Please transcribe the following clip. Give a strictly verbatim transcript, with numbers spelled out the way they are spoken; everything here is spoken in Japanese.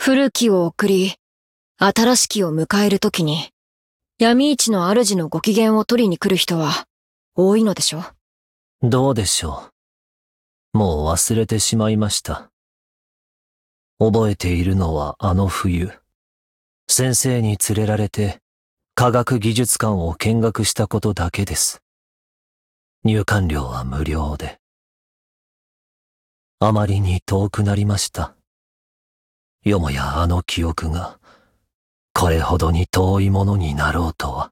古きを送り、新しきを迎えるときに、闇市の主のご機嫌を取りに来る人は多いのでしょう。 どうでしょう。もう忘れてしまいました。覚えているのはあの冬、先生に連れられて科学技術館を見学したことだけです。入館料は無料で。あまりに遠くなりました。よもやあの記憶が、これほどに遠いものになろうとは。